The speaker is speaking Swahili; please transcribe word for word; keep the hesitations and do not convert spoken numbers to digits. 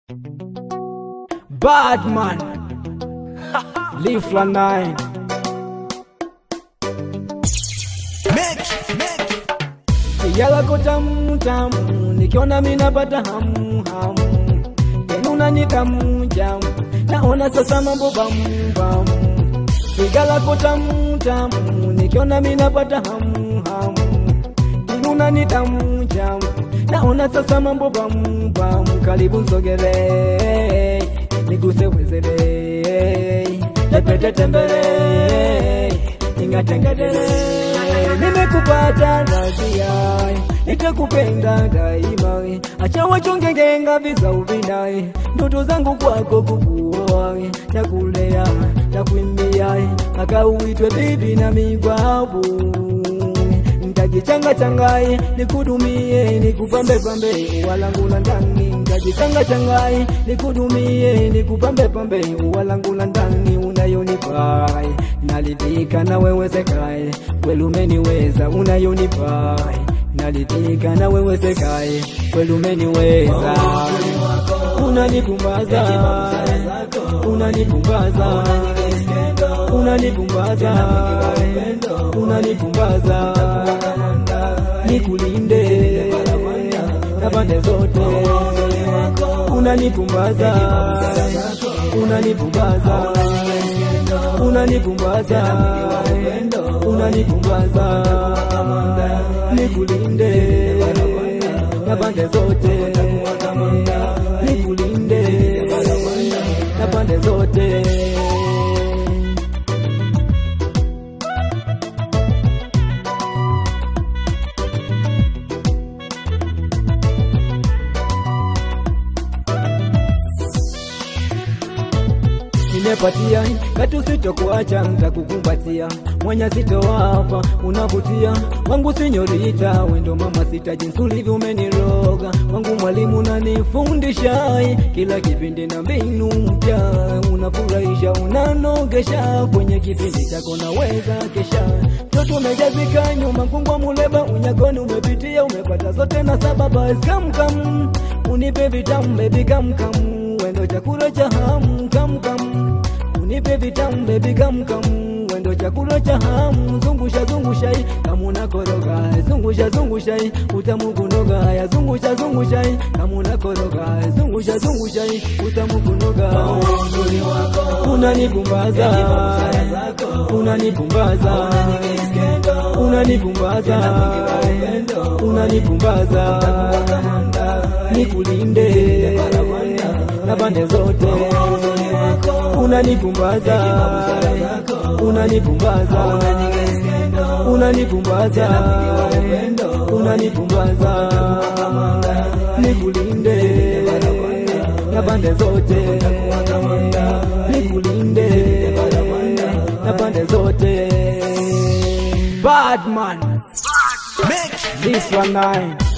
Bad man, Leaf la nine. Yala ko tamu tamu, nikiona mimi napata hamu hamu. Tenuna ni tamu jamu, naona sasa mambo bamu bamu. Yala ko tamu tamu, nikiona mimi napata hamu hamu. Tenuna ni tamu jamu, naona sasa mambo bamu bamu. Karibu sogele, niguse wezele, lepete tembele, ingatengedele. Nimekupata razia, nitakupenda daima. Acha wachonge genga visa uvinai, ndoto zangu kwako kukuoa. Nakulea, nakuimbia, mpaka uitwe bibi na mibabu. Nitajichanga changai, nikudumie, nikupambe pambe, walangu la ndani. Nitajichanga changai, nikudumie, nikupambe pambe, walangu la ndani. Unayonipa, nalidhika na wewe sekai, kweli umeniweza. Unayonipa, nalidhika na wewe sekai, kweli umeniweza. Unanipumbaza, unanipumbaza, unanipumbaza, unanipumbaza. Nikulinde na pande zote. Unanipumbaza, unanipumbaza, unanipumbaza, unanipumbaza. Nikulinde na pande zote. Nikulinde na pande zote. Nimepatia katu sitokuacha, nitakukumbatia. Mwenye sito hapa unavutia, wangu sinyorita, wendo mama sita, jinsi ulivyo umeniroga. Wangu mwalimu unanifundisha, kila kipindi na mbinu mpya. Unafurahisha, unanogesha, kwenye kipindi chako naweza kesha. Toto umejazika nyuma kungwa muleba, unyagoni umepitia, umepata zote na sababa. Come come, unipe vitamu baby, come come, wendo chakula cha hamu. Come come, unipe vitamu baby, come come, wendo chakula cha hamu. Zungusha zungusha, kama unakoroga. Zungusha zungusha, utamu kunoga. Ya zungusha zungusha, kama unakoroga. Zungusha zungusha, utamu kunoga. Unanipumbaza, unanipumbaza, unanipumbaza, unanipumbaza. Nikulinde na pande zote. Unanipumbaza, unanipumbaza, unanipumbaza, unanipumbaza. Nikulinde na pande zote. Nikulinde na pande zote. Bad man, Leaf la nine.